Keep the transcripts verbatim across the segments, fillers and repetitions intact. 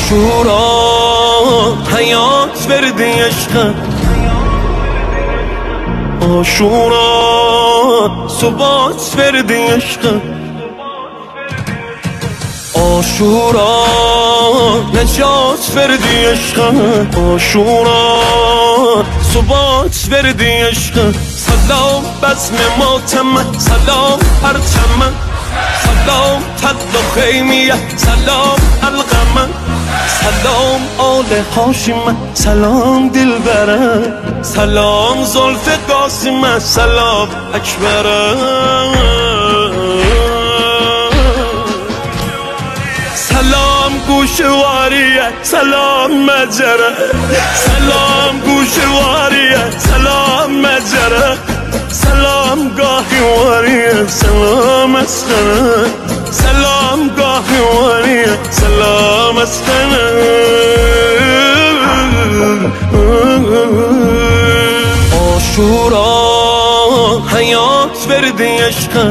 آشورا حیات وردی عشق، آشورا ثبات وردی عشق، آشورا نجات وردی عشق، آشورا ثبات وردی عشق. سلام بزم ماتم، سلام پرچم، سلام تل و خیمیه، سلام القمه، سلام آل هاشم، سلام دلبره، سلام زلف قاسم، سلام اکبره، سلام گوشواریه، سلام مجره، سلام گوشواریه، سلام مجره، سلام گاهی واریه، سلام اسخنه، سلام گاهی واریه، سلام اسخنه. آشورا حیات وردی عشق،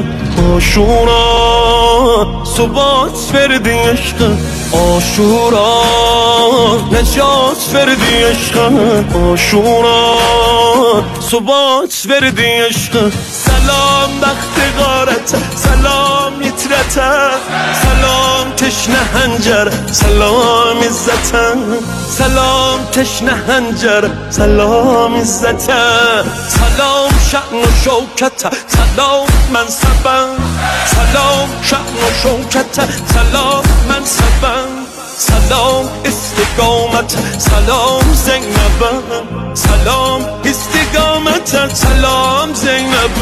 آشورا ثبات وردی عشق، آشورا نجات وردی عشق، آشورا ثبات وردی عشق. سلام بخت غارت، سلام یترت، سلام تشنه هنجر، سلام عزت، سلام تشنه هنجر، سلام عزت، سلام شأن و شوکت، سلام منصب، سلام شأن و شوکت، سلام منصب، سلام استقامت، سلام زینب، سلام استقامت، سلام زینب.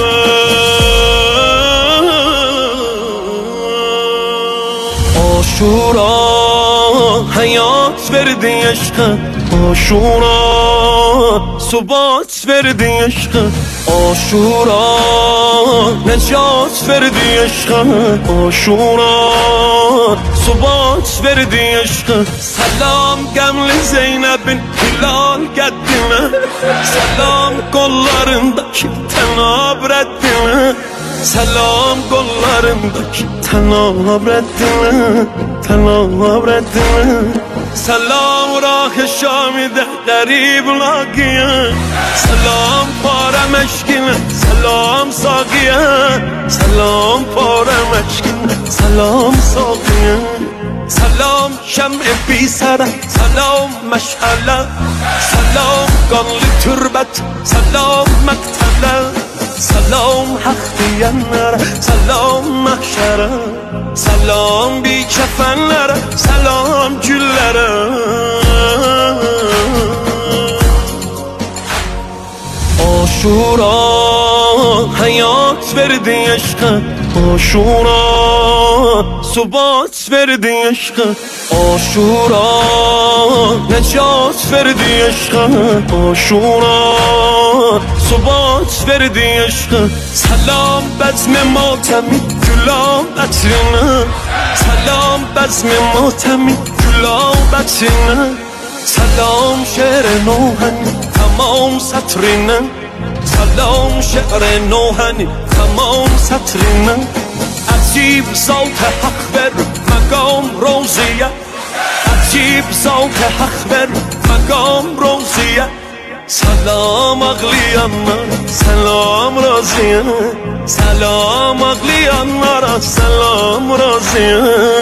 آشورا حیات وردی عشق، آشورا ثبات وردی عشق، آشورا نجات وردی عشق، آشورا ثبات وردی عشق. سلام گمل زینب'in hilal qəddinə, سلام qollarındakı tənab rəddinə، سلام qollarındakı tənab rəddinə، tənab rəddinə. سلام راه شامیده غریب لاغیه، سلام پاره مشکینه، سلام ساقیه، سلام پاره مشکینه، سلام ساقیه، سلام شمع بی سره، سلام مشعله، سلام قانlı تربت، سلام مقتله، سلام حق diyenlere، سلام محشره، سلام بی kefenlere، سلام güllere. آشورا حیات وردی عشق، آشورا ثبات وردی عشق، آشورا نجات وردی عشق، آشورا ثبات وردی عشق. سلام بزم ماتمی گلاب عطرینه، سلام بزم ماتمی گلاب عطرینه، سلام شعر نوحنی تمام سطرینه، سلام شعر نوحنی تمام سطرینه. عجیب ذات حق بر مقام روزیه، عجیب ذات حق بر مقام روزیه. سلام ağlayanlara، سلام razıya، سلام ağlayanlara، سلام razıya.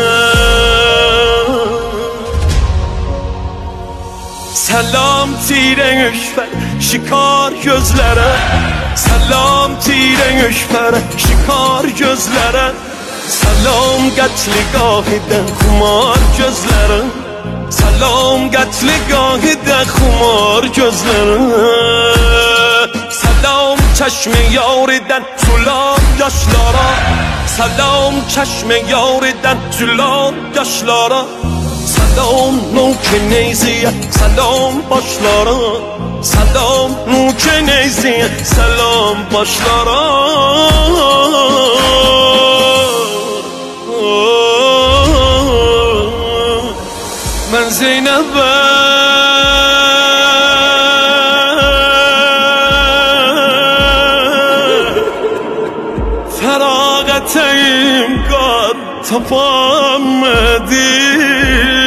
Selam tire üşfer şikar gözlere, selam tire üşfer şikar gözlere, selam qətligahıdən xumar gözlere, selam qətligahıdən xumar gözlere, selam çeşmi yaridən sulan yaşlara, selam çeşmi yaridən sulan yaşlara. سلام نوک نیزیه، سلام başlara، سلام نوک نیزیه، سلام başlara. من زینب'e feragateyim kar tapamadım.